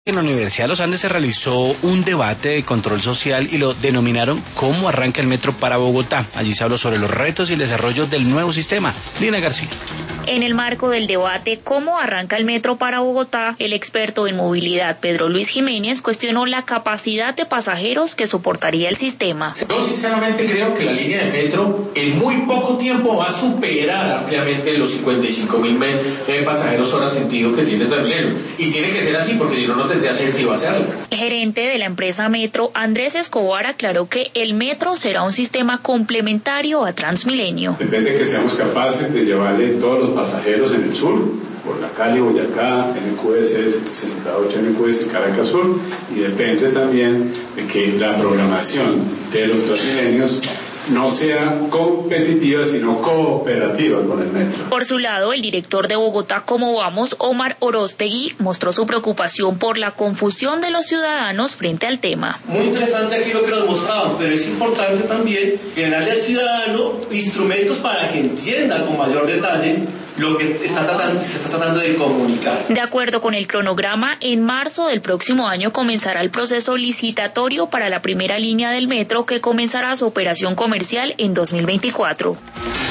En la Universidad de los Andes se realizó un debate de control social y lo denominaron ¿Cómo arranca el metro para Bogotá? Allí se habló sobre los retos y el desarrollo del nuevo sistema. Lina García. En el marco del debate ¿Cómo arranca el metro para Bogotá?, el experto en movilidad Pedro Luis Jiménez cuestionó la capacidad de pasajeros que soportaría el sistema. Yo sinceramente creo que la línea de metro en muy poco tiempo va a superar ampliamente los 55.000 pasajeros hora sentido que tiene Transmilenio. Y tiene que ser así porque si no, no tendría sentido hacerlo. El gerente de la empresa Metro, Andrés Escobar, aclaró que el metro será un sistema complementario a Transmilenio. Depende de que seamos capaces de llevarle todos los pasajeros en el sur, por la Cali, Boyacá, NQS 68, NQS Caracas Sur, y depende también de que la programación de los Transmilenios no sea competitiva, sino cooperativa con el metro. Por su lado, el director de Bogotá Cómo Vamos, Omar Orostegui, mostró su preocupación por la confusión de los ciudadanos frente al tema. Muy interesante aquí lo que nos mostraban, pero es importante también generarle al ciudadano instrumentos para que entienda con mayor detalle lo que se está tratando de comunicar. De acuerdo con el cronograma, en marzo del próximo año comenzará el proceso licitatorio para la primera línea del metro que comenzará su operación comercial en 2024.